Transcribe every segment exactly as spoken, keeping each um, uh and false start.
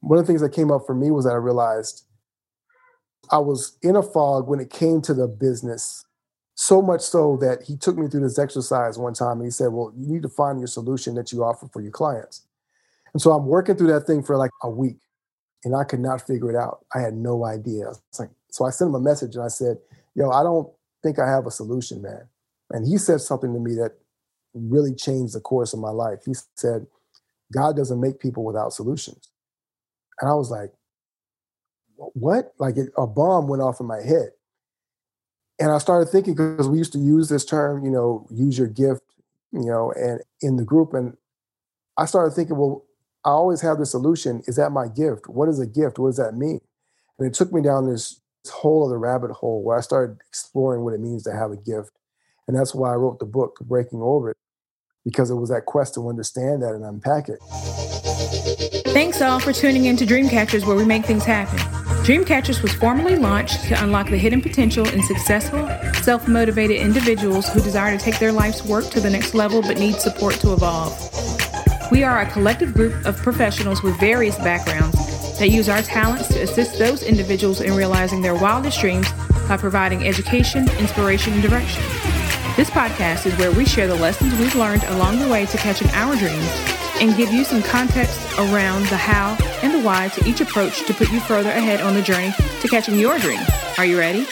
one of the things that came up for me was that I realized I was in a fog when it came to the business, so much so that he took me through this exercise one time and he said, well, you need to find your solution that you offer for your clients. And so I'm working through that thing for like a week and I could not figure it out. I had no idea. I was like, so I sent him a message and I said, yo, I don't think I have a solution, man. And he said something to me that really changed the course of my life. He said, God doesn't make people without solutions. And I was like, what? Like it, a bomb went off in my head. And I started thinking, because we used to use this term, you know, use your gift, you know, and in the group. And I started thinking, well, I always have the solution. Is that my gift? What is a gift? What does that mean? And it took me down this, this whole other rabbit hole where I started exploring what it means to have a gift. And that's why I wrote the book, Breaking Orbit, because it was that quest to understand that and unpack it. Thanks all for tuning in to Dreamcatchers, where we make things happen. Dreamcatchers was formally launched to unlock the hidden potential in successful, self-motivated individuals who desire to take their life's work to the next level but need support to evolve. We are a collective group of professionals with various backgrounds that use our talents to assist those individuals in realizing their wildest dreams by providing education, inspiration, and direction. This podcast is where we share the lessons we've learned along the way to catching our dreams and give you some context around the how and the why to each approach to put you further ahead on the journey to catching your dream. Are you ready?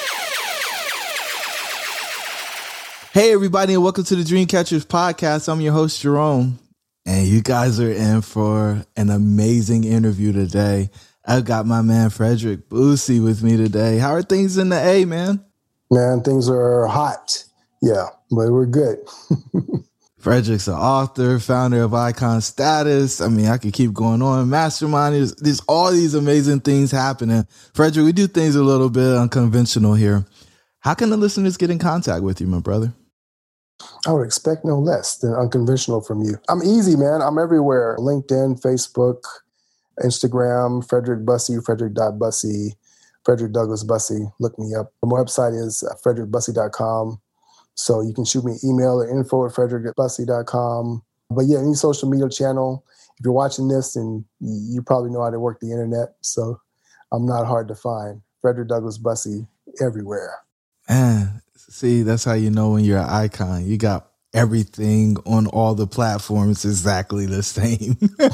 Hey, everybody, and welcome to the Dreamcatchers podcast. I'm your host, Jerome, and you guys are in for an amazing interview today. I've got my man, Frederick Boosie, with me today. How are things in the A, man? Man, things are hot. Yeah, but we're good. Frederick's an author, founder of Icon Status. I mean, I could keep going on. Mastermind, there's, there's all these amazing things happening. Frederick, we do things a little bit unconventional here. How can the listeners get in contact with you, my brother? I would expect no less than unconventional from you. I'm easy, man. I'm everywhere. LinkedIn, Facebook, Instagram, Frederick Bussey, Frederick dot Bussey, Frederick Douglass Bussey. Look me up. My website is frederick bussey dot com. So you can shoot me an email at info at frederick at bussey dot com. But yeah, any social media channel, if you're watching this, and you probably know how to work the internet. So I'm not hard to find. Frederick Douglass Bussey everywhere. Man, see, that's how you know when you're an icon. You got everything on all the platforms exactly the same.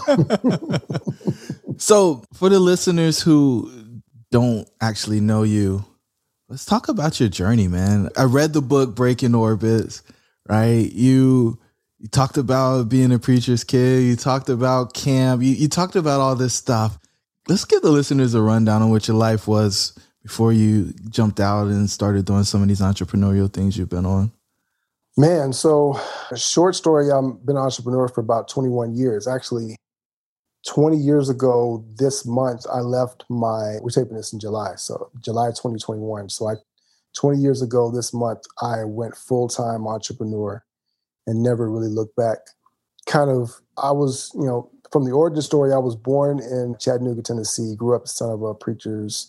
So for the listeners who don't actually know you, let's talk about your journey, man. I read the book Breaking Orbits, right? You you talked about being a preacher's kid. You talked about camp. You, you talked about all this stuff. Let's give the listeners a rundown on what your life was before you jumped out and started doing some of these entrepreneurial things you've been on. Man, so a short story, I've been an entrepreneur for about twenty-one years. Actually, twenty years ago this month, I left my, we're taping this in July, so July twenty twenty-one. So I, twenty years ago this month, I went full-time entrepreneur and never really looked back. Kind of, I was, you know, from the origin story, I was born in Chattanooga, Tennessee, grew up the son of a preacher's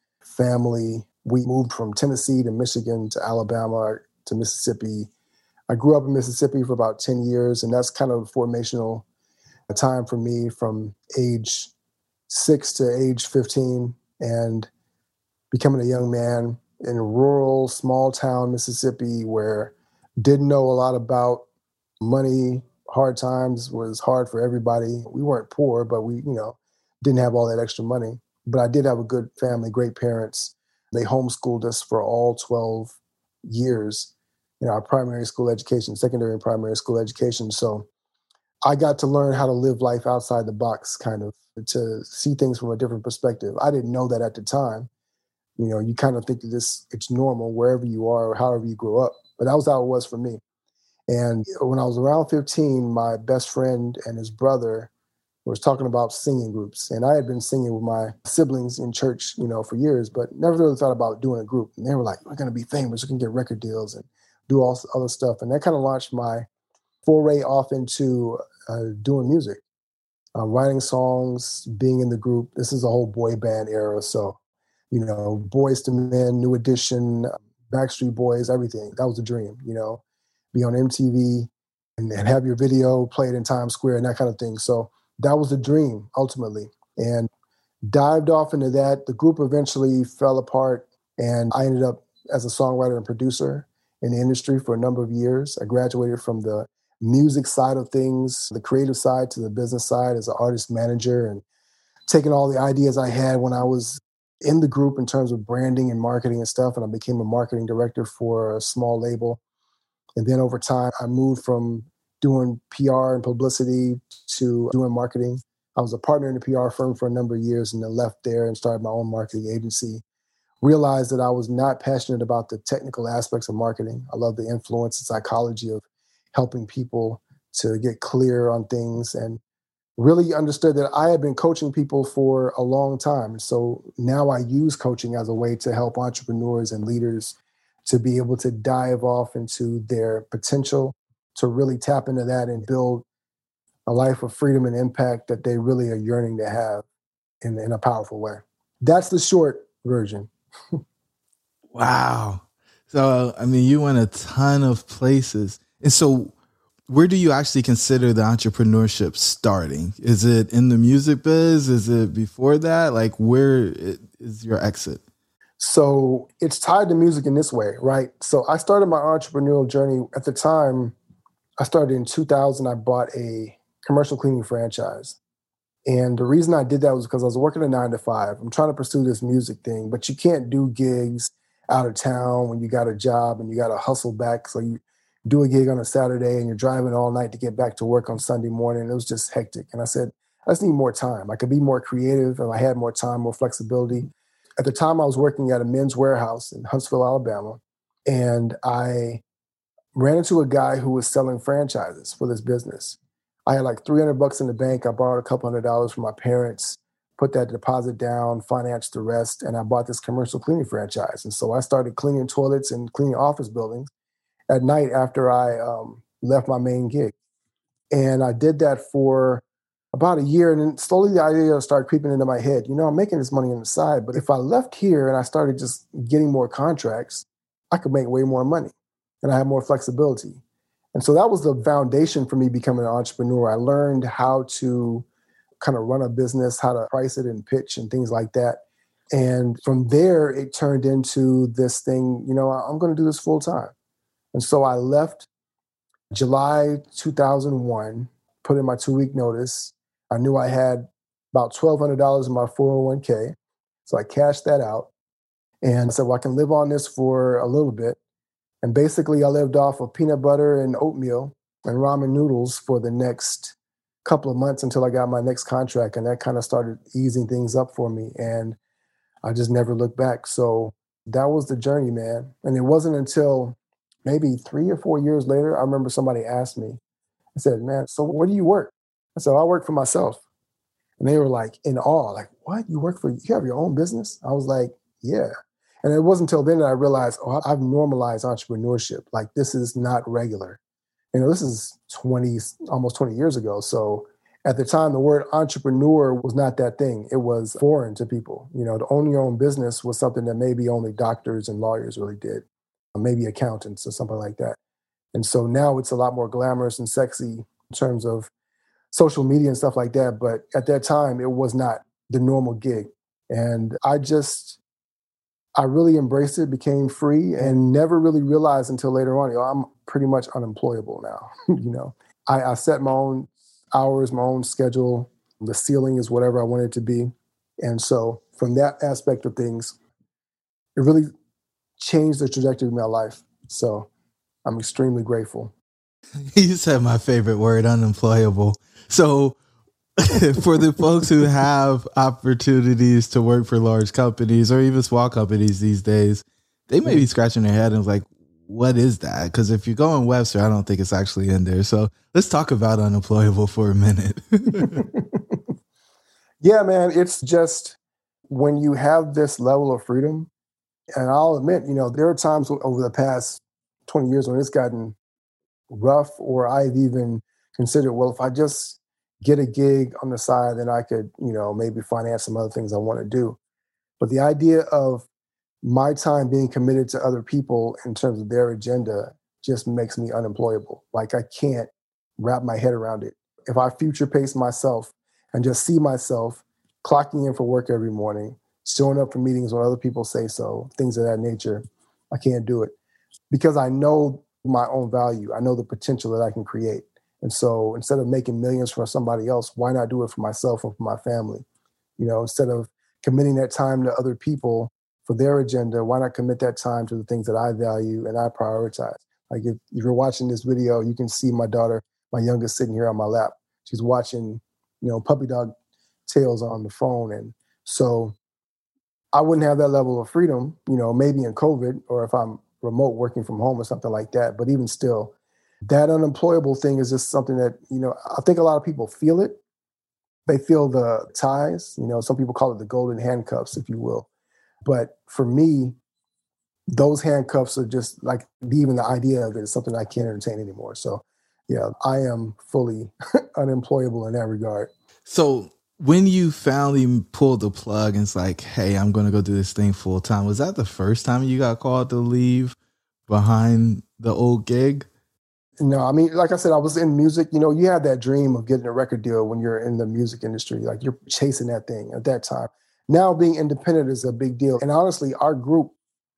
family. We moved from Tennessee to Michigan to Alabama to Mississippi. I grew up in Mississippi for about ten years, and that's kind of formational a time for me from age six to age fifteen, and becoming a young man in rural, small town Mississippi where didn't know a lot about money. Hard times was hard for everybody. We weren't poor, but we, you know, didn't have all that extra money. But I did have a good family, great parents. They homeschooled us for all twelve years. You know, our primary school education, secondary and primary school education. So I got to learn how to live life outside the box, kind of, to see things from a different perspective. I didn't know that at the time. You know, you kind of think that this, it's normal wherever you are or however you grew up. But that was how it was for me. And when I was around fifteen, my best friend and his brother was talking about singing groups. And I had been singing with my siblings in church, you know, for years, but never really thought about doing a group. And they were like, we're going to be famous. We can get record deals and do all this other stuff. And that kind of launched my foray off into uh, doing music, uh, writing songs, being in the group. This is a whole boy band era. So, you know, Boys to Men, New Edition, Backstreet Boys, everything. That was a dream, you know, be on M T V and, and have your video played in Times Square and that kind of thing. So that was the dream, ultimately. and dived off into that. The group eventually fell apart, and I ended up as a songwriter and producer in the industry for a number of years. I graduated from the music side of things, the creative side, to the business side as an artist manager, and taking all the ideas I had when I was in the group in terms of branding and marketing and stuff. And I became a marketing director for a small label. And then over time, I moved from doing P R and publicity to doing marketing. I was a partner in a P R firm for a number of years and then left there and started my own marketing agency. Realized that I was not passionate about the technical aspects of marketing. I love the influence and psychology of helping people to get clear on things, and really understood that I had been coaching people for a long time. So now I use coaching as a way to help entrepreneurs and leaders to be able to dive off into their potential, to really tap into that and build a life of freedom and impact that they really are yearning to have in, in a powerful way. That's the short version. Wow. So, I mean, you went a ton of places. And so where do you actually consider the entrepreneurship starting? Is it in the music biz? Is it before that? Like, where is your exit? So it's tied to music in this way, right? So I started my entrepreneurial journey at the time. I started in two thousand. I bought a commercial cleaning franchise. And the reason I did that was because I was working a nine to five. I'm trying to pursue this music thing, but you can't do gigs out of town when you got a job and you got to hustle back. So you do a gig on a Saturday and you're driving all night to get back to work on Sunday morning. It was just hectic. And I said, I just need more time. I could be more creative if I had more time, more flexibility. At the time, I was working at a Men's Warehouse in Huntsville, Alabama. And I ran into a guy who was selling franchises for this business. I had like three hundred bucks in the bank. I borrowed a couple hundred dollars from my parents, put that deposit down, financed the rest, and I bought this commercial cleaning franchise. And so I started cleaning toilets and cleaning office buildings at night after I um, left my main gig. And I did that for about a year. And then slowly the idea started creeping into my head. You know, I'm making this money on the side, but if I left here and I started just getting more contracts, I could make way more money and I have more flexibility. And so that was the foundation for me becoming an entrepreneur. I learned how to kind of run a business, how to price it and pitch and things like that. And from there, it turned into this thing, you know, I'm going to do this full time. And so I left July two thousand one, put in my two-week notice. I knew I had about twelve hundred dollars in my four oh one k. So I cashed that out and said, well, I can live on this for a little bit. And basically, I lived off of peanut butter and oatmeal and ramen noodles for the next couple of months until I got my next contract. And that kind of started easing things up for me. And I just never looked back. So that was the journey, man. And it wasn't until maybe three or four years later, I remember somebody asked me, I said, man, so where do you work? I said, I work for myself. And they were like in awe, like, what? You work for, you have your own business? I was like, yeah. And it wasn't until then that I realized, oh, I've normalized entrepreneurship. Like, this is not regular. You know, this is twenty, almost twenty years ago. So at the time, the word entrepreneur was not that thing. It was foreign to people. You know, to own your own business was something that maybe only doctors and lawyers really did, or maybe accountants or something like that. And so now it's a lot more glamorous and sexy in terms of social media and stuff like that. But at that time, it was not the normal gig. And I just, I really embraced it, became free, and never really realized until later on, you know, I'm pretty much unemployable now. you know, I, I set my own hours, my own schedule. The ceiling is whatever I want it to be. And so from that aspect of things, it really changed the trajectory of my life. So I'm extremely grateful. You said my favorite word, unemployable. So for the folks who have opportunities to work for large companies or even small companies these days, they may be scratching their head and like, what is that? Because if you go in Webster, I don't think it's actually in there. So let's talk about unemployable for a minute. Yeah, man, it's just when you have this level of freedom, and I'll admit, you know, there are times over the past twenty years when it's gotten rough, or I've even considered, well, if I just get a gig on the side, then I could, you know, maybe finance some other things I want to do. But the idea of my time being committed to other people in terms of their agenda just makes me unemployable. Like, I can't wrap my head around it. If I future pace myself and just see myself clocking in for work every morning, showing up for meetings when other people say so, things of that nature. I can't do it because I know my own value. I know the potential that I can create. And so instead of making millions for somebody else, why not do it for myself and for my family? You know, instead of committing that time to other people for their agenda, why not commit that time to the things that I value and I prioritize? Like if, if you're watching this video, you can see my daughter, my youngest, sitting here on my lap. She's watching, you know, puppy dog tales on the phone. And so I wouldn't have that level of freedom, you know, maybe in COVID or if I'm remote working from home or something like that. But even still, that unemployable thing is just something that, you know, I think a lot of people feel it. They feel the ties, you know, some people call it the golden handcuffs, if you will. But for me, those handcuffs are just like, even the idea of it is something I can't entertain anymore. So yeah, I am fully unemployable in that regard. So when you finally pulled the plug and it's like, hey, I'm going to go do this thing full time, was that the first time you got called to leave behind the old gig? No, I mean, like I said, I was in music. You know, you have that dream of getting a record deal when you're in the music industry. Like you're chasing that thing at that time. Now being independent is a big deal. And honestly, our group,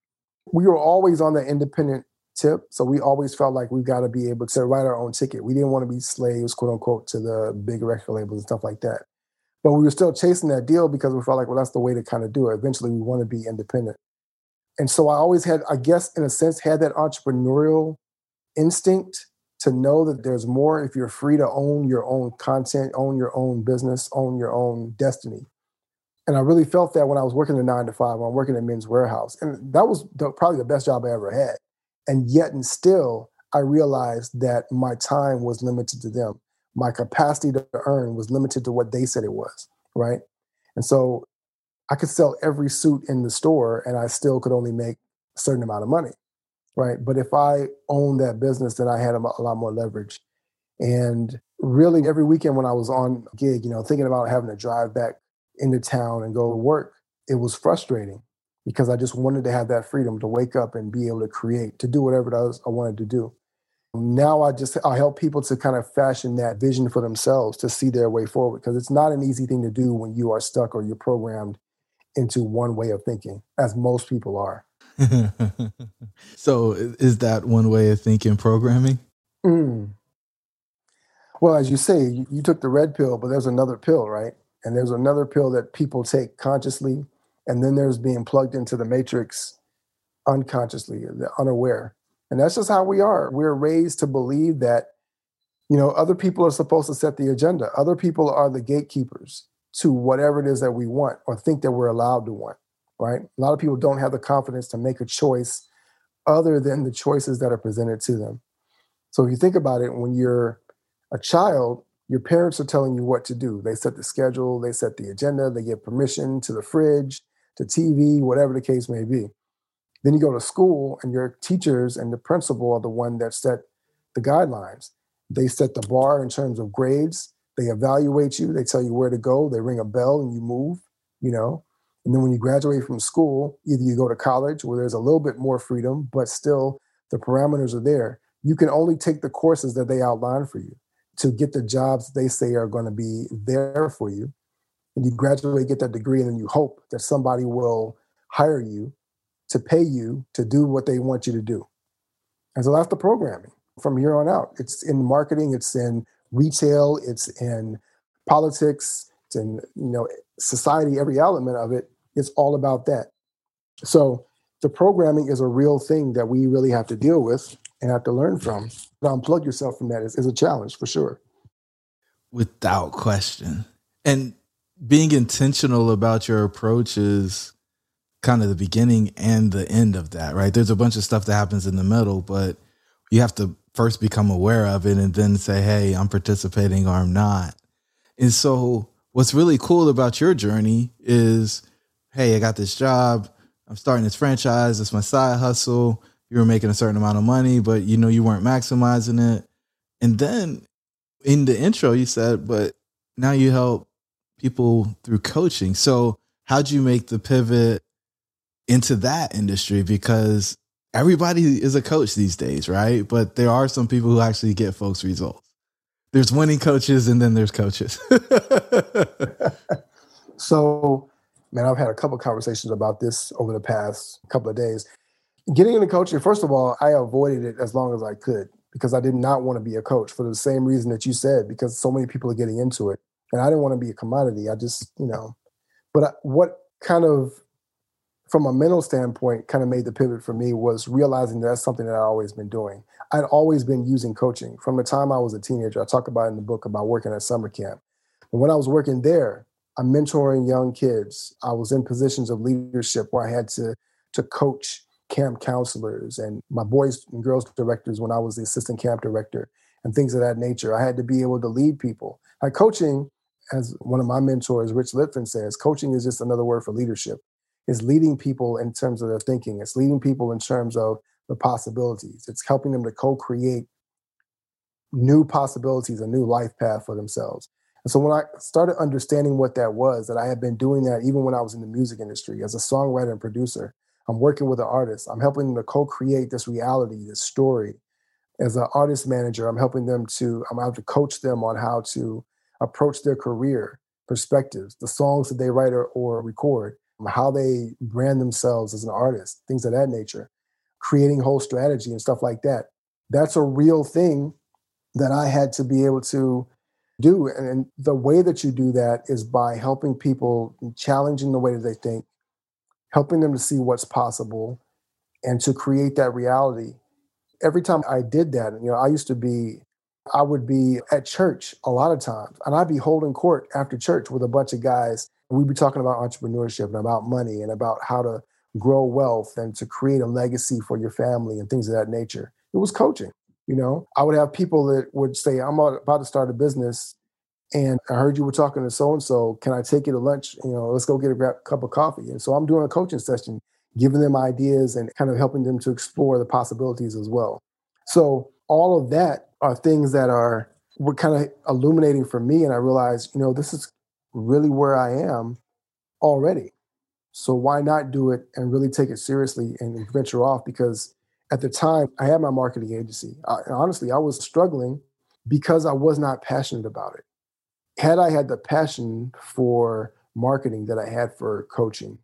we were always on the independent tip. So we always felt like we got to be able to write our own ticket. We didn't want to be slaves, quote unquote, to the big record labels and stuff like that. But we were still chasing that deal because we felt like, well, that's the way to kind of do it. Eventually, we want to be independent. And so I always had, I guess, in a sense, had that entrepreneurial instinct to know that there's more if you're free to own your own content, own your own business, own your own destiny. And I really felt that when I was working a nine to five, when I'm working at Men's Warehouse. And that was the, probably the best job I ever had. And yet and still, I realized that my time was limited to them. My capacity to earn was limited to what they said it was, right? And so I could sell every suit in the store and I still could only make a certain amount of money, right? But if I owned that business, then I had a, a lot more leverage. And really every weekend when I was on a gig, you know, thinking about having to drive back into town and go to work, it was frustrating because I just wanted to have that freedom to wake up and be able to create, to do whatever it was I wanted to do. Now I just, I help people to kind of fashion that vision for themselves to see their way forward because it's not an easy thing to do when you are stuck or you're programmed into one way of thinking, as most people are. So is that one way of thinking programming? Mm. Well, as you say, you, you took the red pill, but there's another pill, right? And there's another pill that people take consciously, and then there's being plugged into the matrix unconsciously, unaware. And that's just how we are. We're raised to believe that, you know, other people are supposed to set the agenda. Other people are the gatekeepers to whatever it is that we want or think that we're allowed to want, right? A lot of people don't have the confidence to make a choice other than the choices that are presented to them. So if you think about it, when you're a child, your parents are telling you what to do. They set the schedule, they set the agenda, they give permission to the fridge, to T V, whatever the case may be. Then you go to school and your teachers and the principal are the one that set the guidelines. They set the bar in terms of grades. They evaluate you. They tell you where to go. They ring a bell and you move, you know. And then when you graduate from school, either you go to college where there's a little bit more freedom, but still the parameters are there. You can only take the courses that they outline for you to get the jobs they say are going to be there for you. And you graduate, get that degree, and then you hope that somebody will hire you to pay you to do what they want you to do. And so that's the programming from here on out. It's in marketing, it's in retail, it's in politics, it's in, you know, society, every element of it. It's all about that. So the programming is a real thing that we really have to deal with and have to learn from. To unplug yourself from that is, is a challenge for sure. Without question. And being intentional about your approach is kind of the beginning and the end of that, right? There's a bunch of stuff that happens in the middle, but you have to first become aware of it and then say, hey, I'm participating or I'm not. And so what's really cool about your journey is, hey, I got this job. I'm starting this franchise. It's my side hustle. You were making a certain amount of money, but you know, you weren't maximizing it. And then in the intro, you said, but now you help people through coaching. So how'd you make the pivot into that industry? Because everybody is a coach these days, right? But there are some people who actually get folks results. There's winning coaches and then there's coaches. So, man, I've had a couple of conversations about this over the past couple of days. Getting into coaching, first of all, I avoided it as long as I could because I did not want to be a coach for the same reason that you said, because so many people are getting into it. And I didn't want to be a commodity. I just, you know, but I, what kind of, from a mental standpoint, kind of made the pivot for me was realizing that that's something that I've always been doing. I'd always been using coaching from the time I was a teenager. I talk about it in the book about working at summer camp. And when I was working there, I'm mentoring young kids. I was in positions of leadership where I had to, to coach camp counselors and my boys and girls directors when I was the assistant camp director and things of that nature. I had to be able to lead people. Like coaching, as one of my mentors, Rich Litfin, says, coaching is just another word for leadership. It's leading people in terms of their thinking. It's leading people in terms of the possibilities. It's helping them to co-create new possibilities, a new life path for themselves. And so when I started understanding what that was, that I had been doing that even when I was in the music industry as a songwriter and producer, I'm working with an artist. I'm helping them to co-create this reality, this story. As an artist manager, I'm helping them to, I'm out to coach them on how to approach their career perspectives, the songs that they write or, or record, how they brand themselves as an artist, things of that nature, creating whole strategy and stuff like that. That's a real thing that I had to be able to do. And, and the way that you do that is by helping people, challenging the way that they think, helping them to see what's possible and to create that reality. Every time I did that, you know, I used to be, I would be at church a lot of times, and I'd be holding court after church with a bunch of guys. We'd be talking about entrepreneurship and about money and about how to grow wealth and to create a legacy for your family and things of that nature. It was coaching, you know. I would have people that would say, I'm about to start a business, and I heard you were talking to so-and-so. Can I take you to lunch? You know, let's go get a grab, cup of coffee. And so I'm doing a coaching session, giving them ideas and kind of helping them to explore the possibilities as well. So all of that are things that are, were kind of illuminating for me. And I realized, you know, this is really where I am already. So why not do it and really take it seriously and venture off? Because at the time I had my marketing agency. I, honestly, I was struggling because I was not passionate about it. Had I had the passion for marketing that I had for coaching,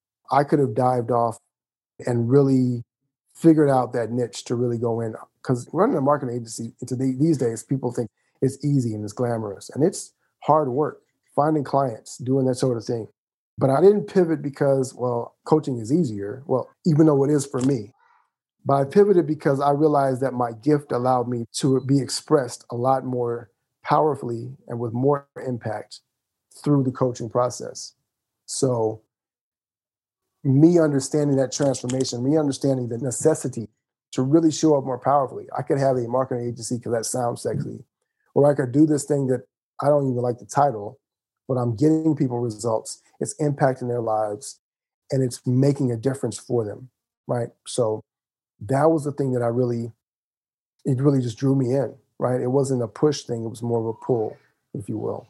I could have dived off and really figured out that niche to really go in. Because running a marketing agency today, these days, people think it's easy and it's glamorous. And it's hard work, finding clients, doing that sort of thing. But I didn't pivot because, well, coaching is easier. Well, even though it is for me. But I pivoted because I realized that my gift allowed me to be expressed a lot more powerfully and with more impact through the coaching process. So me understanding that transformation, me understanding the necessity to really show up more powerfully. I could have a marketing agency because that sounds sexy, or I could do this thing that I don't even like the title, but I'm getting people results. It's impacting their lives and it's making a difference for them, right? So that was the thing that I really, it really just drew me in, right? It wasn't a push thing. It was more of a pull, if you will.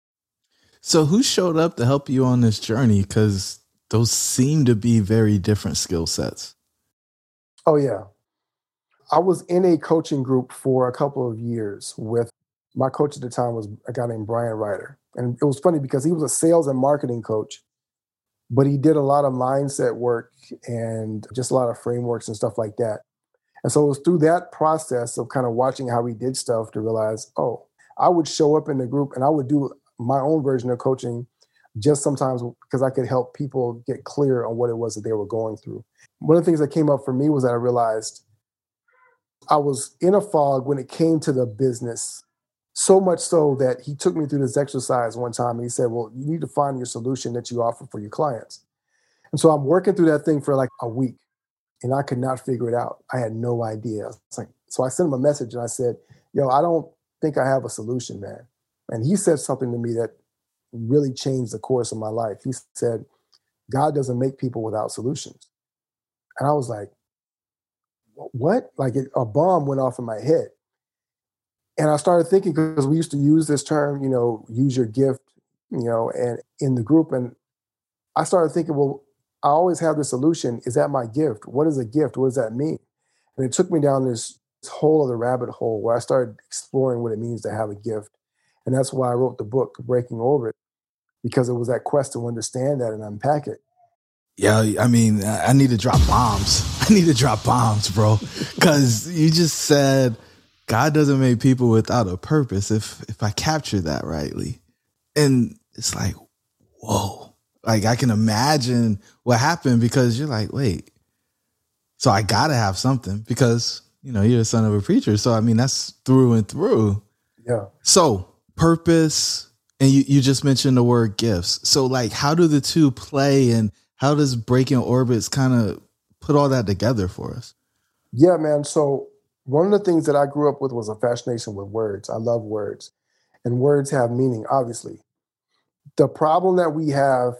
So who showed up to help you on this journey? Because those seem to be very different skill sets. Oh, yeah. I was in a coaching group for a couple of years with, my coach at the time was a guy named Brian Ryder. And it was funny because he was a sales and marketing coach, but he did a lot of mindset work and just a lot of frameworks and stuff like that. And so it was through that process of kind of watching how he did stuff to realize, oh, I would show up in the group and I would do my own version of coaching just sometimes because I could help people get clear on what it was that they were going through. One of the things that came up for me was that I realized I was in a fog when it came to the business, so much so that he took me through this exercise one time and he said, well, you need to find your solution that you offer for your clients. And so I'm working through that thing for like a week and I could not figure it out. I had no idea. It's like, so I sent him a message and I said, yo, I don't think I have a solution, man. And he said something to me that really changed the course of my life. He said, God doesn't make people without solutions. And I was like, what? Like it, a bomb went off in my head. And I started thinking, because we used to use this term, you know, use your gift, you know, and in the group. And I started thinking, well, I always have the solution. Is that my gift? What is a gift? What does that mean? And it took me down this, this whole other rabbit hole where I started exploring what it means to have a gift. And that's why I wrote the book, Breaking Orbit, because it was that quest to understand that and unpack it. Yeah, I mean, I need to drop bombs. I need to drop bombs, bro. Because you just said God doesn't make people without a purpose, if if I capture that rightly. And it's like, whoa. Like, I can imagine what happened, because you're like, wait, so I got to have something, because, you know, you're the son of a preacher. So, I mean, that's through and through. Yeah. So purpose, and you, you just mentioned the word gifts. So, like, how do the two play, and how does Breaking Orbits kind of put all that together for us? Yeah, man. So one of the things that I grew up with was a fascination with words. I love words, and words have meaning, obviously. The problem that we have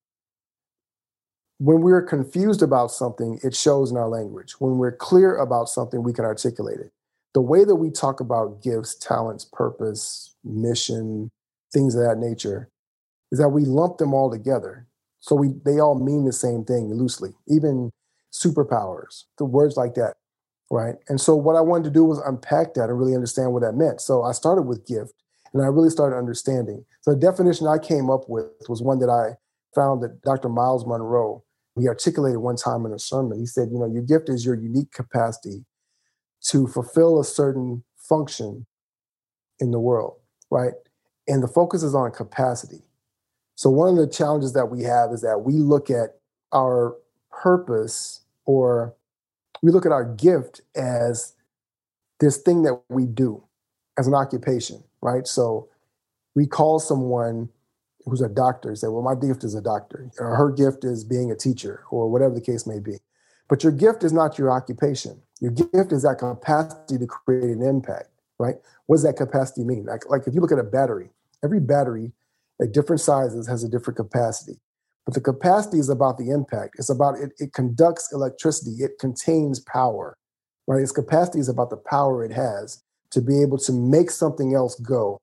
when we're confused about something, it shows in our language. When we're clear about something, we can articulate it. The way that we talk about gifts, talents, purpose, mission, things of that nature, is that we lump them all together. So we they all mean the same thing loosely, even superpowers, the words like that, right? And so what I wanted to do was unpack that and really understand what that meant. So I started with gift, and I really started understanding. So the definition I came up with was one that I found that Doctor Miles Monroe, he articulated one time in a sermon. He said, you know, your gift is your unique capacity to fulfill a certain function in the world, right? And the focus is on capacity. So one of the challenges that we have is that we look at our purpose, or we look at our gift as this thing that we do, as an occupation, right? So we call someone who's a doctor and say, well, my gift is a doctor, or her gift is being a teacher, or whatever the case may be. But your gift is not your occupation. Your gift is that capacity to create an impact, right? What does that capacity mean? Like, like if you look at a battery, every battery at different sizes has a different capacity. But the capacity is about the impact. It's about, it, it conducts electricity. It contains power, right? Its capacity is about the power it has to be able to make something else go,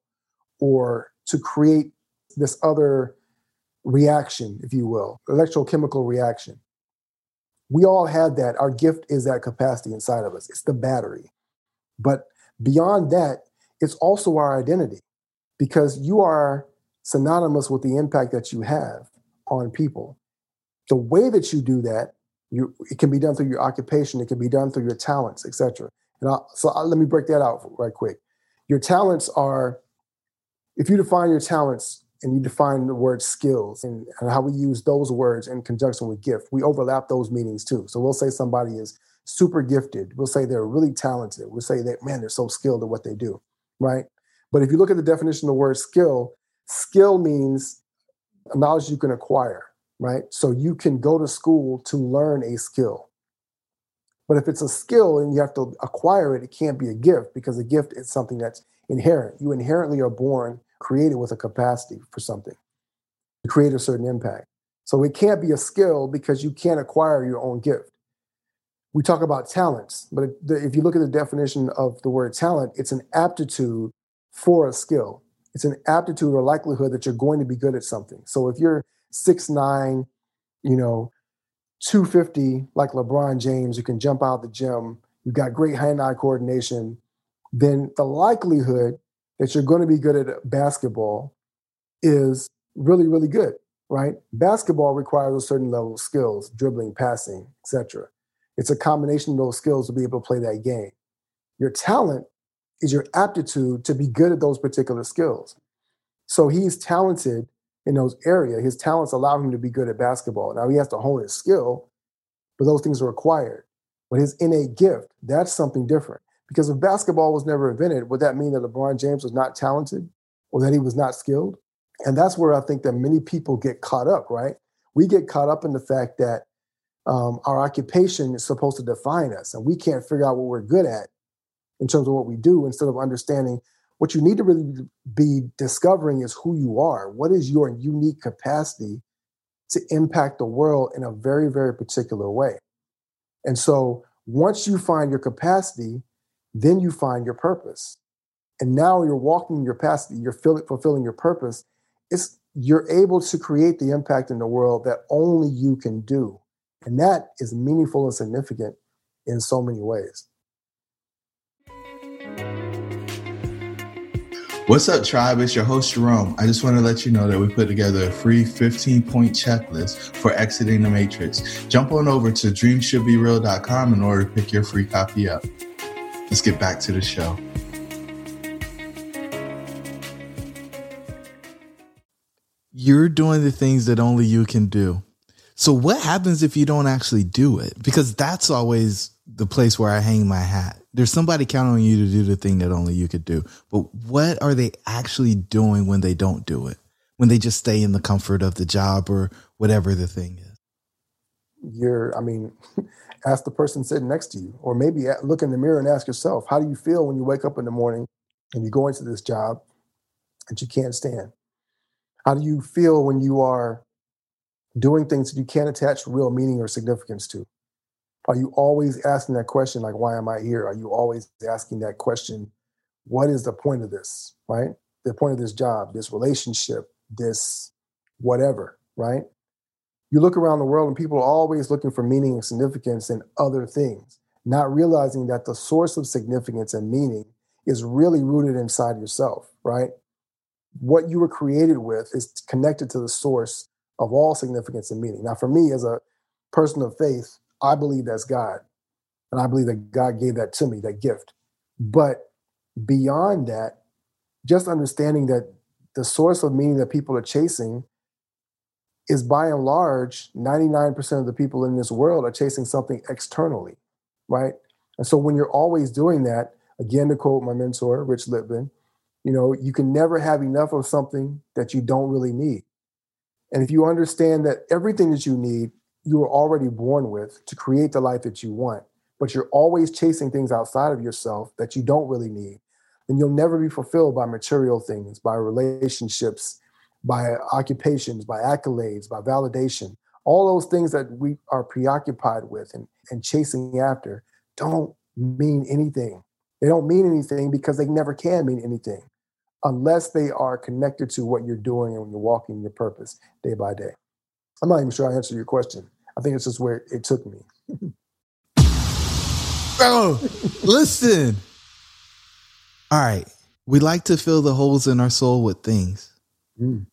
or to create this other reaction, if you will, electrochemical reaction. We all have that. Our gift is that capacity inside of us. It's the battery. But beyond that, it's also our identity, because you are synonymous with the impact that you have on people. The way that you do that, you, it can be done through your occupation. It can be done through your talents, et cetera. And I'll, so I'll, let me break that out right quick. Your talents are, if you define your talents and you define the word skills and, and how we use those words in conjunction with gift, we overlap those meanings too. So we'll say somebody is super gifted. We'll say they're really talented. We'll say that, man, they're so skilled at what they do, right? But if you look at the definition of the word skill, skill means knowledge you can acquire, right? So you can go to school to learn a skill. But if it's a skill and you have to acquire it, it can't be a gift, because a gift is something that's inherent. You inherently are born created with a capacity for something to create a certain impact. So it can't be a skill, because you can't acquire your own gift. We talk about talents, but if you look at the definition of the word talent, it's an aptitude for a skill. It's an aptitude or likelihood that you're going to be good at something. So if you're six nine, you know, two fifty, like LeBron James, you can jump out the gym, you've got great hand-eye coordination, then the likelihood that you're going to be good at basketball is really, really good, right? Basketball requires a certain level of skills, dribbling, passing, et cetera. It's a combination of those skills to be able to play that game. Your talent is your aptitude to be good at those particular skills. So he's talented in those areas. His talents allow him to be good at basketball. Now he has to hone his skill, but those things are required. But his innate gift, that's something different. Because if basketball was never invented, would that mean that LeBron James was not talented, or that he was not skilled? And that's where I think that many people get caught up, right? We get caught up in the fact that um, our occupation is supposed to define us, and we can't figure out what we're good at in terms of what we do, instead of understanding what you need to really be discovering is who you are. What is your unique capacity to impact the world in a very, very particular way? And so once you find your capacity, then you find your purpose. And now you're walking your capacity, you're fulfilling your purpose. It's, you're able to create the impact in the world that only you can do. And that is meaningful and significant in so many ways. What's up, tribe? It's your host, Jerome. I just want to let you know that we put together a free fifteen-point checklist for exiting the matrix. Jump on over to dream should be real dot com in order to pick your free copy up. Let's get back to the show. You're doing the things that only you can do. So what happens if you don't actually do it? Because that's always the place where I hang my hat. There's somebody counting on you to do the thing that only you could do. But what are they actually doing when they don't do it? When they just stay in the comfort of the job or whatever the thing is? You're, I mean, ask the person sitting next to you, or maybe look in the mirror and ask yourself, how do you feel when you wake up in the morning and you go into this job that you can't stand? How do you feel when you are doing things that you can't attach real meaning or significance to? Are you always asking that question, like, why am I here? Are you always asking that question, what is the point of this, right? The point of this job, this relationship, this whatever, right? You look around the world and people are always looking for meaning and significance in other things, not realizing that the source of significance and meaning is really rooted inside yourself, right? What you were created with is connected to the source of all significance and meaning. Now, for me, as a person of faith, I believe that's God. And I believe that God gave that to me, that gift. But beyond that, just understanding that the source of meaning that people are chasing is, by and large, ninety-nine percent of the people in this world are chasing something externally, right? And so when you're always doing that, again, to quote my mentor, Rich Lippman, you know, you can never have enough of something that you don't really need. And if you understand that everything that you need, you were already born with to create the life that you want, but you're always chasing things outside of yourself that you don't really need, then you'll never be fulfilled by material things, by relationships, by occupations, by accolades, by validation. All those things that we are preoccupied with and, and chasing after don't mean anything. They don't mean anything because they never can mean anything unless they are connected to what you're doing and when you're walking your purpose day by day. I'm not even sure I answered your question. I think it's just where it took me. Bro, listen. All right. We like to fill the holes in our soul with things. Mm.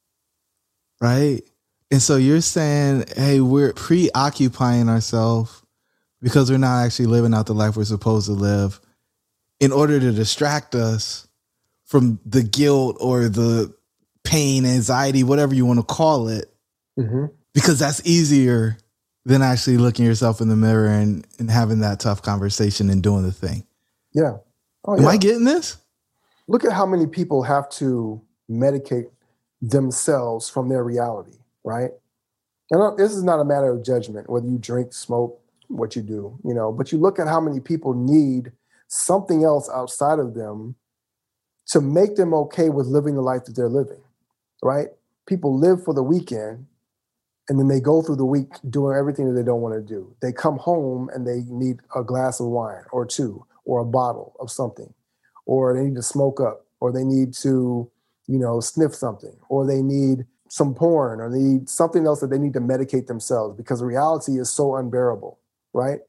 Right? And so you're saying, hey, we're preoccupying ourselves because we're not actually living out the life we're supposed to live in order to distract us from the guilt or the pain, anxiety, whatever you want to call it. Mm-hmm. Because that's easier than actually looking yourself in the mirror and, and having that tough conversation and doing the thing. Yeah. Oh, Am yeah. I getting this? Look at how many people have to medicate themselves from their reality, right? And this is not a matter of judgment, whether you drink, smoke, what you do, you know, but you look at how many people need something else outside of them to make them okay with living the life that they're living, right? People live for the weekend, and then they go through the week doing everything that they don't want to do. They come home and they need a glass of wine or two or a bottle of something, or they need to smoke up, or they need to, you know, sniff something, or they need some porn, or they need something else that they need to medicate themselves because reality is so unbearable, right?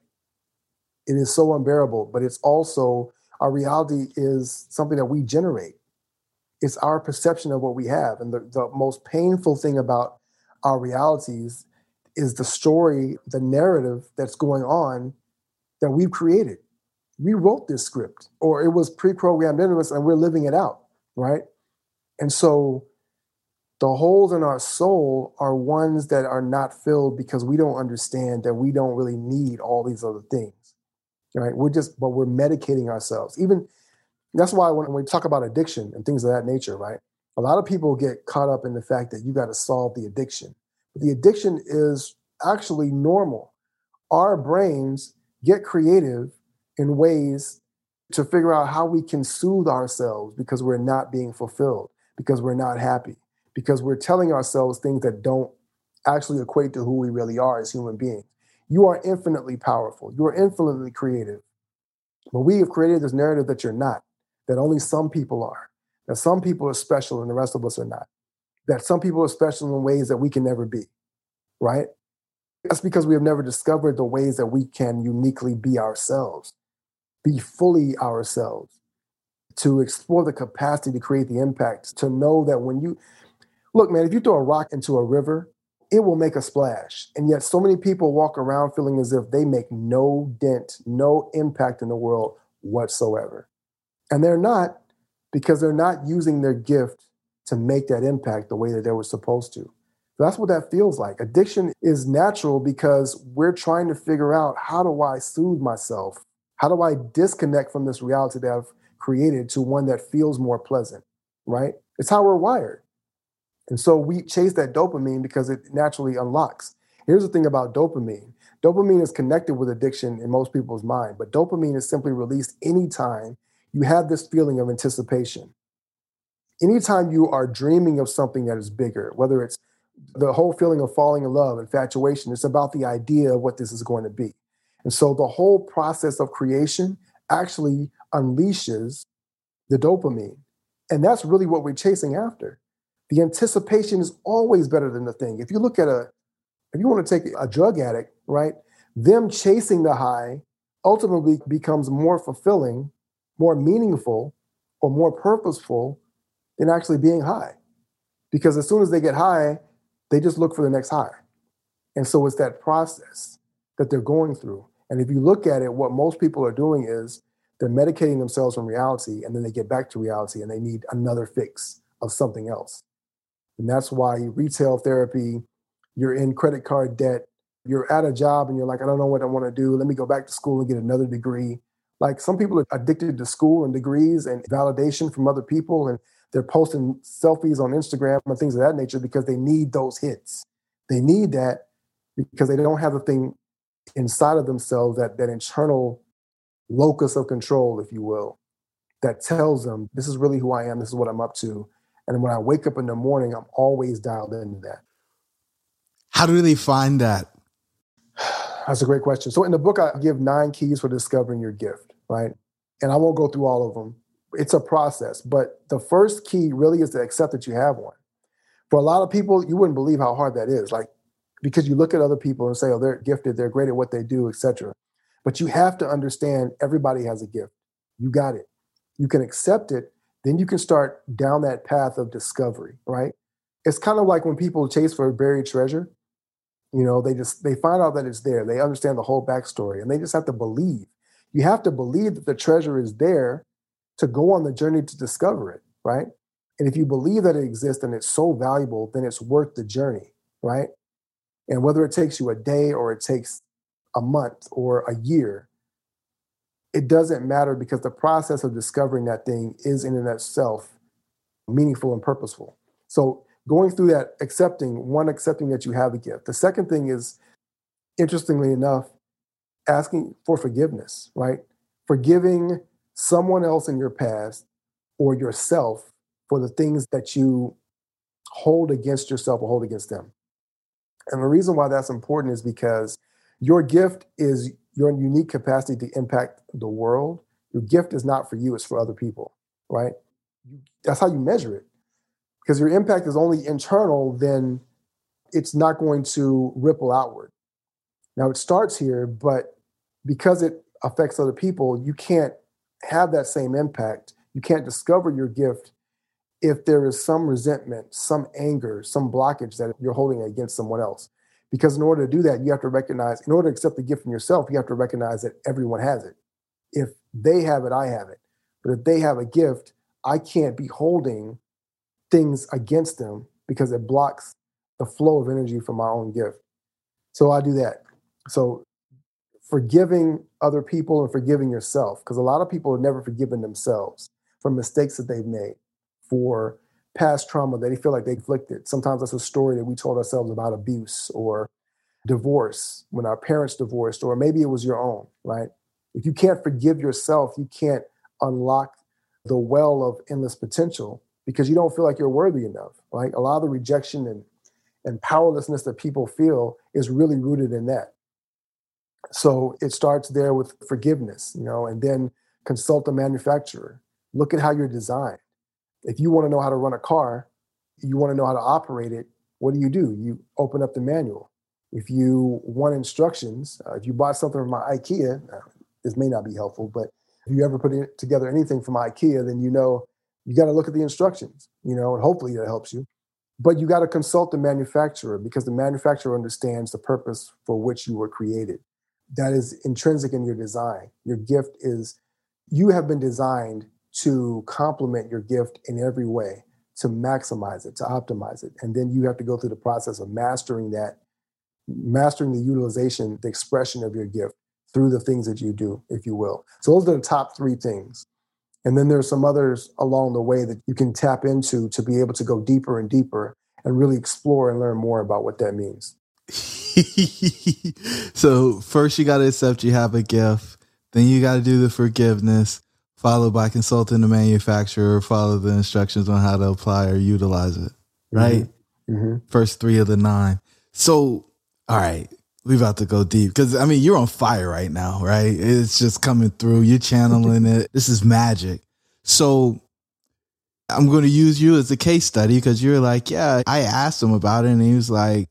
It is so unbearable, but it's also, our reality is something that we generate. It's our perception of what we have. And the, the most painful thing about our realities is the story, the narrative that's going on that we've created. We wrote this script, or it was pre-programmed into us and we're living it out, right? And so the holes in our soul are ones that are not filled because we don't understand that we don't really need all these other things, right? We're just, but we're medicating ourselves. Even, that's why when we talk about addiction and things of that nature, right? A lot of people get caught up in the fact that you got to solve the addiction. But the addiction is actually normal. Our brains get creative in ways to figure out how we can soothe ourselves because we're not being fulfilled, because we're not happy, because we're telling ourselves things that don't actually equate to who we really are as human beings. You are infinitely powerful. You are infinitely creative. But we have created this narrative that you're not, that only some people are, that some people are special and the rest of us are not, that some people are special in ways that we can never be, right? That's because we have never discovered the ways that we can uniquely be ourselves, be fully ourselves. to explore the capacity to create the impact, to know that when you look, man, if you throw a rock into a river, it will make a splash. And yet so many people walk around feeling as if they make no dent, no impact in the world whatsoever. And they're not, because they're not using their gift to make that impact the way that they were supposed to. That's what that feels like. Addiction is natural because we're trying to figure out, how do I soothe myself? How do I disconnect from this reality that I've created to one that feels more pleasant, right? It's how we're wired. And so we chase that dopamine because it naturally unlocks. Here's the thing about dopamine. Dopamine is connected with addiction in most people's mind, but dopamine is simply released anytime you have this feeling of anticipation. Anytime you are dreaming of something that is bigger, whether it's the whole feeling of falling in love, infatuation, it's about the idea of what this is going to be. And so the whole process of creation actually unleashes the dopamine. And that's really what we're chasing after. The anticipation is always better than the thing. If you look at a, if you want to take a drug addict, right, them chasing the high ultimately becomes more fulfilling, more meaningful, or more purposeful than actually being high. Because as soon as they get high, they just look for the next high. And so it's that process that they're going through. And if you look at it, what most people are doing is they're medicating themselves from reality, and then they get back to reality and they need another fix of something else. And that's why retail therapy, you're in credit card debt, you're at a job and you're like, I don't know what I want to do. Let me go back to school and get another degree. Like, some people are addicted to school and degrees and validation from other people, and they're posting selfies on Instagram and things of that nature because they need those hits. They need that because they don't have the thing inside of themselves, that, that internal locus of control, if you will, that tells them, this is really who I am, this is what I'm up to. And when I wake up in the morning, I'm always dialed into that. How do they find that? That's a great question. So in the book, I give nine keys for discovering your gift, right? And I won't go through all of them. It's a process. But the first key really is to accept that you have one. For a lot of people, you wouldn't believe how hard that is. Like, because you look at other people and say, oh, they're gifted, they're great at what they do, et cetera. But you have to understand everybody has a gift. You got it. You can accept it. Then you can start down that path of discovery, right? It's kind of like when people chase for a buried treasure. You know, they just, they find out that it's there. They understand the whole backstory, and they just have to believe. You have to believe that the treasure is there to go on the journey to discover it, right? And if you believe that it exists and it's so valuable, then it's worth the journey, right? And whether it takes you a day or it takes a month or a year, it doesn't matter, because the process of discovering that thing is in and of itself meaningful and purposeful. So going through that, accepting, one, accepting that you have a gift. The second thing is, interestingly enough, asking for forgiveness, right? Forgiving someone else in your past or yourself for the things that you hold against yourself or hold against them. And the reason why that's important is because your gift is your unique capacity to impact the world. Your gift is not for you, it's for other people, right? That's how you measure it. Because your impact is only internal, then it's not going to ripple outward. Now, it starts here, but because it affects other people, you can't have that same impact. You can't discover your gift if there is some resentment, some anger, some blockage that you're holding against someone else. Because in order to do that, you have to recognize, in order to accept the gift from yourself, you have to recognize that everyone has it. If they have it, I have it. But if they have a gift, I can't be holding things against them because it blocks the flow of energy from my own gift. So I do that. So forgiving other people and forgiving yourself, because a lot of people have never forgiven themselves for mistakes that they've made, for past trauma that they feel like they inflicted. Sometimes that's a story that we told ourselves about abuse or divorce, when our parents divorced, or maybe it was your own, right? If you can't forgive yourself, you can't unlock the well of endless potential because you don't feel like you're worthy enough. Like, a lot of the rejection and, and powerlessness that people feel is really rooted in that. So it starts there with forgiveness, you know, and then consult a manufacturer. Look at how you're designed. If you want to know how to run a car, you want to know how to operate it, what do you do? You open up the manual. If you want instructions, uh, if you bought something from my IKEA, uh, this may not be helpful, but If you ever put it together anything from IKEA, then you know you got to look at the instructions, you know, and hopefully that helps you. But you got to consult the manufacturer because the manufacturer understands the purpose for which you were created. That is intrinsic in your design. Your gift is, you have been designed to complement your gift in every way, to maximize it, to optimize it. And then you have to go through the process of mastering that, mastering the utilization, the expression of your gift through the things that you do, if you will. So those are the top three things. And then there's some others along the way that you can tap into to be able to go deeper and deeper and really explore and learn more about what that means. So first you got to accept you have a gift. Then you got to do the forgiveness, followed by consulting the manufacturer, follow the instructions on how to apply or utilize it. Right? Mm-hmm. Mm-hmm. First three of the nine. So, all right, we about to go deep because, I mean, you're on fire right now, right? It's just coming through. You're channeling it. This is magic. So I'm going to use you as a case study because you're like, yeah, I asked him about it and he was like,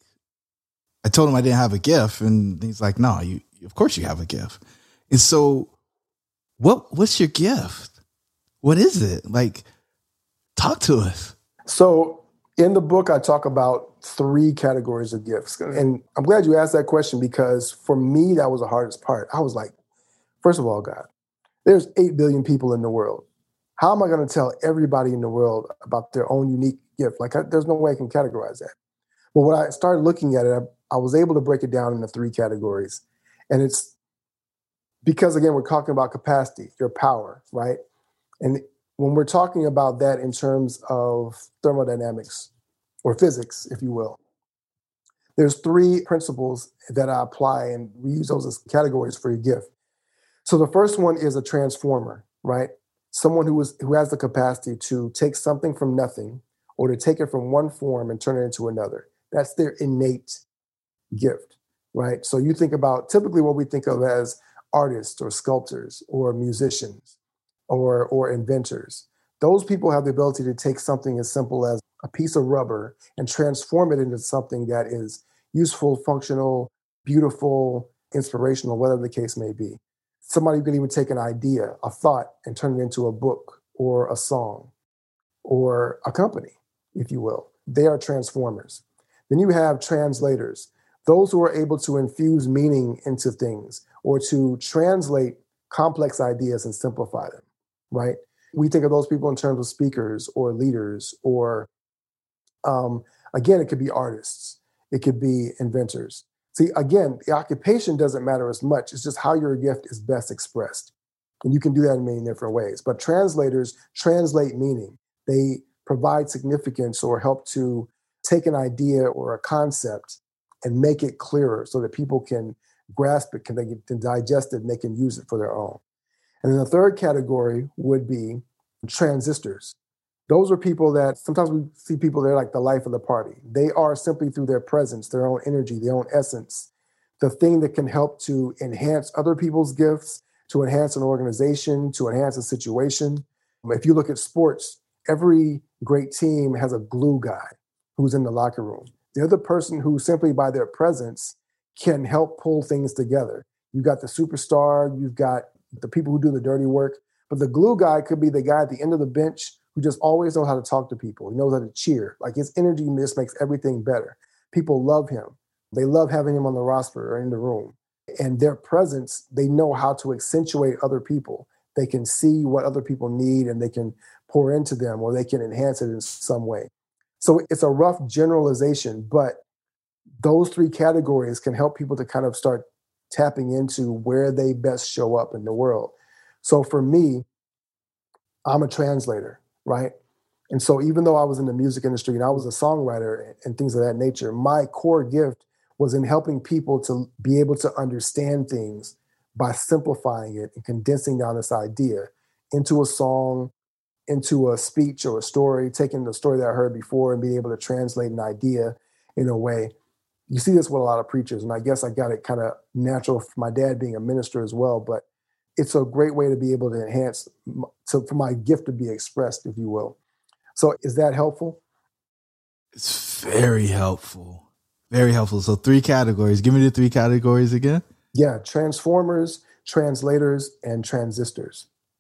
I told him I didn't have a gift. And he's like, no, you, of course you have a gift. And so what, what's your gift? What is it? Like, talk to us. So in the book, I talk about three categories of gifts. And I'm glad you asked that question because for me, that was the hardest part. I was like, first of all, God, there's eight billion people in the world. How am I going to tell everybody in the world about their own unique gift? Like, I, there's no way I can categorize that. But when I started looking at it, I, I was able to break it down into three categories. And it's because, again, we're talking about capacity, your power, right? And when we're talking about that in terms of thermodynamics or physics, if you will, there's three principles that I apply, and we use those as categories for your gift. So the first one is a transformer, right? Someone who is who has the capacity to take something from nothing or to take it from one form and turn it into another. That's their innate gift, right? So you think about typically what we think of as artists or sculptors or musicians or or inventors. Those people have the ability to take something as simple as a piece of rubber and transform it into something that is useful, functional, beautiful, inspirational, whatever the case may be. Somebody could even take an idea, a thought, and turn it into a book or a song or a company, if you will. They are transformers. Then you have translators, those who are able to infuse meaning into things or to translate complex ideas and simplify them, right? We think of those people in terms of speakers or leaders or, um, again, it could be artists. It could be inventors. See, again, the occupation doesn't matter as much. It's just how your gift is best expressed. And you can do that in many different ways. But translators translate meaning. They provide significance or help to take an idea or a concept and make it clearer so that people can grasp it, can they can digest it, and they can use it for their own. And then the third category would be transistors. Those are people that sometimes we see people, they're like the life of the party. They are simply through their presence, their own energy, their own essence, the thing that can help to enhance other people's gifts, to enhance an organization, to enhance a situation. If you look at sports, every great team has a glue guy who's in the locker room. They're the person who simply by their presence can help pull things together. You've got the superstar, you've got the people who do the dirty work, but the glue guy could be the guy at the end of the bench who just always knows how to talk to people. He knows how to cheer. Like his energy just makes everything better. People love him. They love having him on the roster or in the room. And their presence, they know how to accentuate other people. They can see what other people need and they can pour into them or they can enhance it in some way. So it's a rough generalization, but those three categories can help people to kind of start tapping into where they best show up in the world. So for me, I'm a translator, right? And so even though I was in the music industry and I was a songwriter and things of that nature, my core gift was in helping people to be able to understand things by simplifying it and condensing down this idea into a song, into a speech or a story, taking the story that I heard before and being able to translate an idea in a way. You see this with a lot of preachers, and I guess I got it kind of natural for my dad being a minister as well, but it's a great way to be able to enhance, so for my gift to be expressed, if you will. So is that helpful? It's very helpful. Very helpful. So three categories. Give me the three categories again. Yeah, transformers, translators, and transistors.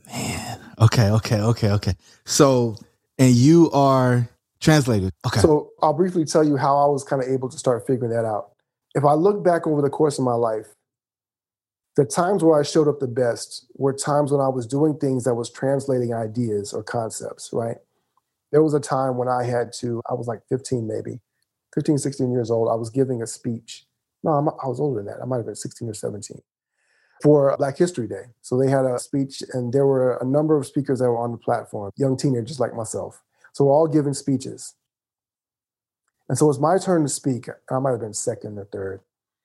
Man. Okay, okay, okay, okay. So, and you are translated. Okay. So I'll briefly tell you how I was kind of able to start figuring that out. If I look back over the course of my life, the times where I showed up the best were times when I was doing things that was translating ideas or concepts, right? There was a time when I had to, I was like fifteen maybe, fifteen, sixteen years old. I was giving a speech. No, I'm, I was older than that. I might have been sixteen or seventeen for Black History Day. So they had a speech and there were a number of speakers that were on the platform, young teenagers like myself. So we're all giving speeches. And so it was my turn to speak. I might have been second or third.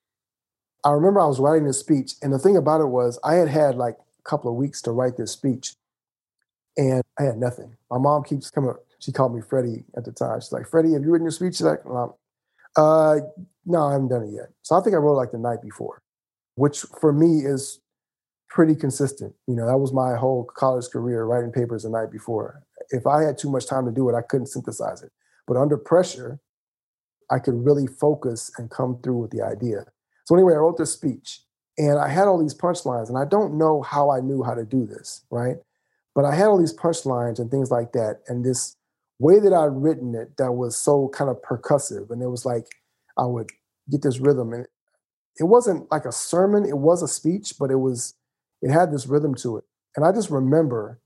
I remember I was writing this speech, and the thing about it was I had had like a couple of weeks to write this speech, and I had nothing. My mom keeps coming up. She called me Freddie at the time. She's like, Freddie, have you written your speech? She's like, uh, no, I haven't done it yet. So I think I wrote like the night before, which for me is pretty consistent. You know, that was my whole college career, writing papers the night before. If I had too much time to do it, I couldn't synthesize it. But under pressure, I could really focus and come through with the idea. So anyway, I wrote this speech and I had all these punchlines, and I don't know how I knew how to do this, right? But I had all these punchlines and things like that. And this way that I'd written it that was so kind of percussive. And it was like, I would get this rhythm, and it wasn't like a sermon. It was a speech, but it was, it had this rhythm to it. And I just remember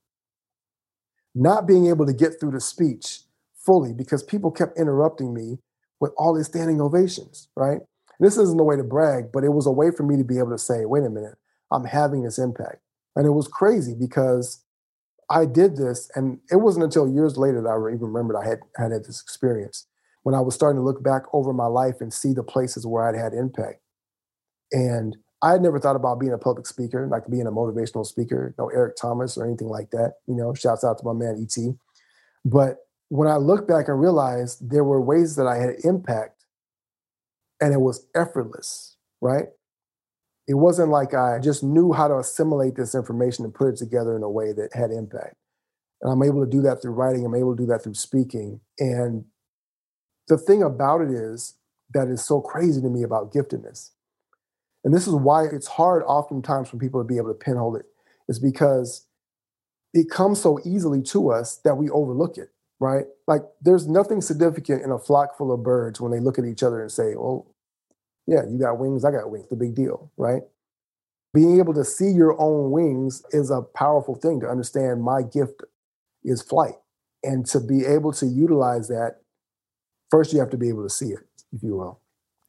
not being able to get through the speech fully because people kept interrupting me with all these standing ovations, right? This isn't a way to brag, but it was a way for me to be able to say, wait a minute, I'm having this impact. And it was crazy because I did this, and it wasn't until years later that I even remembered I had, had had this experience when I was starting to look back over my life and see the places where I'd had impact. And I had never thought about being a public speaker, like being a motivational speaker, no Eric Thomas or anything like that. You know, shouts out to my man, E T. But when I look back and realized there were ways that I had impact, and it was effortless, right? It wasn't like I just knew how to assimilate this information and put it together in a way that had impact. And I'm able to do that through writing. I'm able to do that through speaking. And the thing about it is that is so crazy to me about giftedness. And this is why it's hard oftentimes for people to be able to pinhole it, is because it comes so easily to us that we overlook it, right? Like there's nothing significant in a flock full of birds when they look at each other and say, well, yeah, you got wings, I got wings, the big deal, right? Being able to see your own wings is a powerful thing to understand my gift is flight. And to be able to utilize that, first you have to be able to see it, if you will.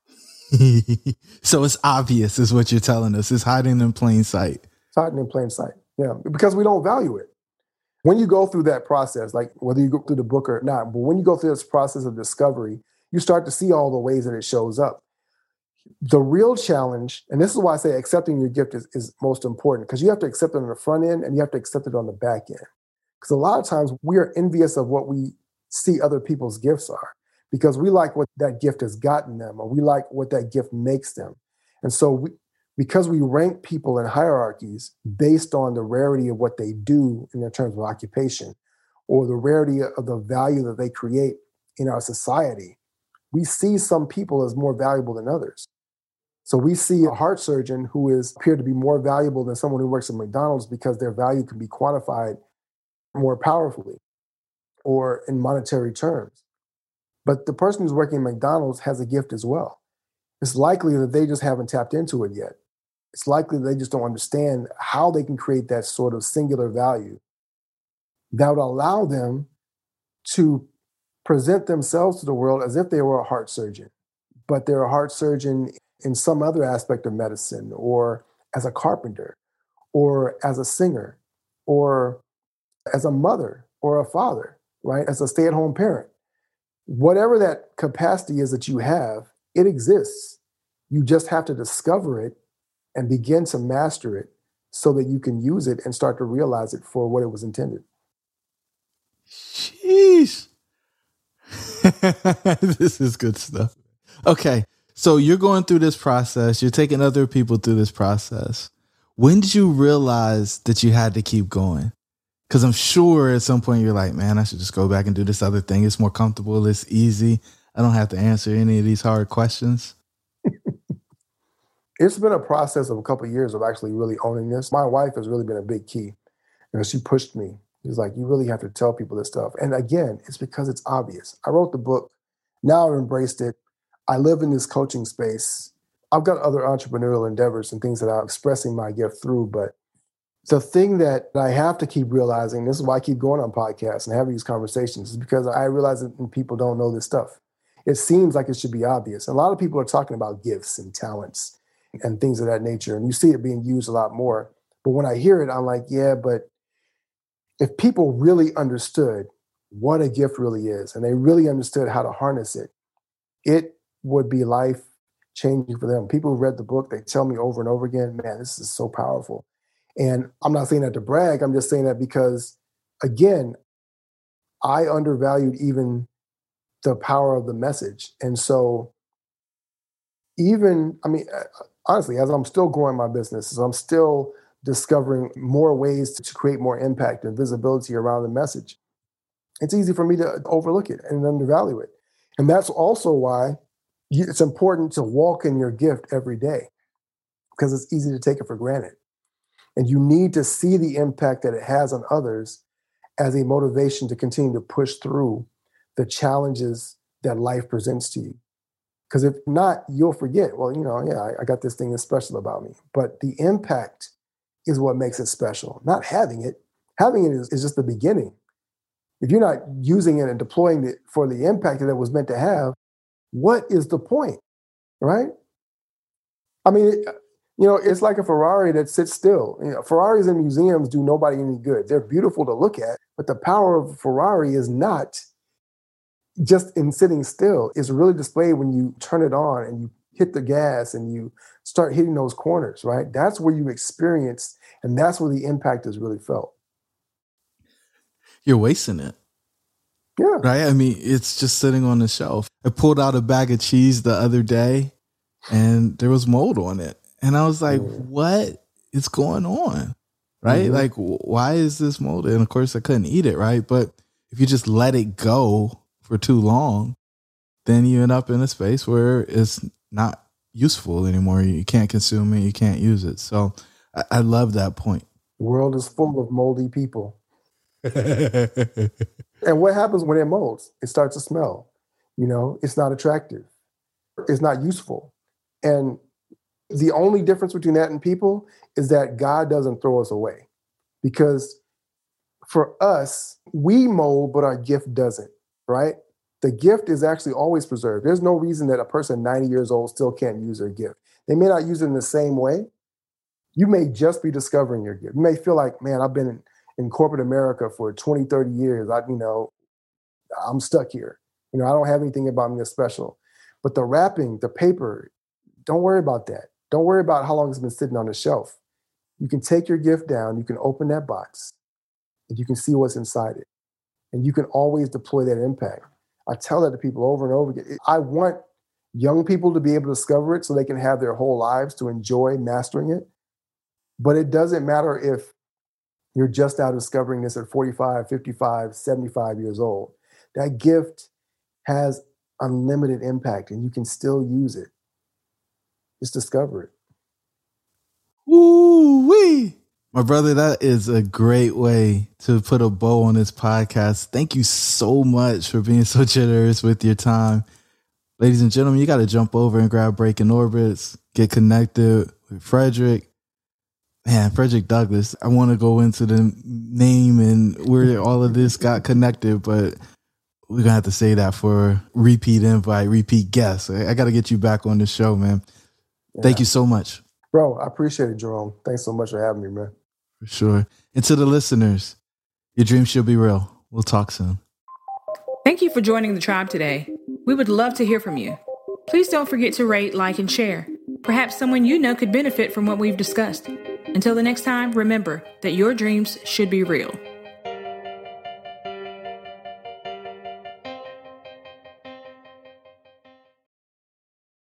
So it's obvious is what you're telling us. It's hiding in plain sight. It's hiding in plain sight, yeah, because we don't value it. When you go through that process, like whether you go through the book or not, but when you go through this process of discovery, you start to see all the ways that it shows up. The real challenge, and this is why I say accepting your gift is, is most important, because you have to accept it on the front end and you have to accept it on the back end. Because a lot of times we are envious of what we see other people's gifts are, because we like what that gift has gotten them, or we like what that gift makes them. And so we, because we rank people in hierarchies based on the rarity of what they do in their terms of occupation, or the rarity of the value that they create in our society, we see some people as more valuable than others. So we see a heart surgeon who is appeared to be more valuable than someone who works at McDonald's because their value can be quantified more powerfully or in monetary terms. But the person who's working at McDonald's has a gift as well. It's likely that they just haven't tapped into it yet. It's likely they just don't understand how they can create that sort of singular value that would allow them to present themselves to the world as if they were a heart surgeon, but they're a heart surgeon in some other aspect of medicine, or as a carpenter, or as a singer, or as a mother or a father, right? As a stay-at-home parent. Whatever that capacity is that you have, it exists. You just have to discover it and begin to master it so that you can use it and start to realize it for what it was intended. Jeez. This is good stuff. Okay. So you're going through this process. You're taking other people through this process. When did you realize that you had to keep going? Because I'm sure at some point you're like, man, I should just go back and do this other thing. It's more comfortable. It's easy. I don't have to answer any of these hard questions. It's been a process of a couple of years of actually really owning this. My wife has really been a big key. You know, she pushed me. She was like, you really have to tell people this stuff. And again, it's because it's obvious. I wrote the book. Now I've embraced it. I live in this coaching space. I've got other entrepreneurial endeavors and things that I'm expressing my gift through. But the thing that I have to keep realizing, this is why I keep going on podcasts and having these conversations, is because I realize that people don't know this stuff. It seems like it should be obvious. A lot of people are talking about gifts and talents and things of that nature. And you see it being used a lot more. But when I hear it, I'm like, yeah, but if people really understood what a gift really is, and they really understood how to harness it, it would be life changing for them. People who read the book, they tell me over and over again, man, this is so powerful. And I'm not saying that to brag. I'm just saying that because, again, I undervalued even the power of the message. And so even, I mean, honestly, as I'm still growing my business, as I'm still discovering more ways to create more impact and visibility around the message, it's easy for me to overlook it and undervalue it. And that's also why it's important to walk in your gift every day, because it's easy to take it for granted. And you need to see the impact that it has on others as a motivation to continue to push through the challenges that life presents to you. Because if not, you'll forget, well, you know, yeah, I, I got this thing that's special about me. But the impact is what makes it special, not having it. Having it is, is just the beginning. If you're not using it and deploying it for the impact that it was meant to have, what is the point, right? I mean, it, you know, it's like a Ferrari that sits still. You know, Ferraris in museums do nobody any good. They're beautiful to look at, but the power of a Ferrari is not just in sitting still. It's really displayed when you turn it on and you hit the gas and you start hitting those corners, right? That's where you experience, and that's where the impact is really felt. You're wasting it. Yeah. Right? I mean, it's just sitting on the shelf. I pulled out a bag of cheese the other day and there was mold on it. And I was like, mm. what is going on? Right? Mm-hmm. Like, why is this molded? And of course I couldn't eat it, right? But if you just let it go for too long, then you end up in a space where it's not useful anymore. You can't consume it. You can't use it. So I, I love that point. The world is full of moldy people. And what happens when it molds? It starts to smell. You know, it's not attractive. It's not useful. And the only difference between that and people is that God doesn't throw us away. Because for us, we mold, but our gift doesn't, right? The gift is actually always preserved. There's no reason that a person ninety years old still can't use their gift. They may not use it in the same way. You may just be discovering your gift. You may feel like, man, I've been in, in corporate America for twenty, thirty years. I, you know, I'm stuck here. You know, I don't have anything about me that's special. But the wrapping, the paper, don't worry about that. Don't worry about how long it's been sitting on the shelf. You can take your gift down, you can open that box, and you can see what's inside it. And you can always deploy that impact. I tell that to people over and over again. I want young people to be able to discover it so they can have their whole lives to enjoy mastering it. But it doesn't matter if you're just now discovering this at forty-five, fifty-five, seventy-five years old. That gift has unlimited impact and you can still use it. Just discover it. Woo-wee. My brother, that is a great way to put a bow on this podcast. Thank you so much for being so generous with your time. Ladies and gentlemen, you got to jump over and grab Breaking Orbits, get connected with Frederick. Man, Frederick Douglass. I want to go into the name and where all of this got connected, but we're going to have to say that for repeat invite, repeat guest. I, I got to get you back on the show, man. Yeah. Thank you so much. Bro, I appreciate it, Jerome. Thanks so much for having me, man. For sure. And to the listeners, your dreams should be real. We'll talk soon. Thank you for joining the tribe today. We would love to hear from you. Please don't forget to rate, like, and share. Perhaps someone you know could benefit from what we've discussed. Until the next time, remember that your dreams should be real.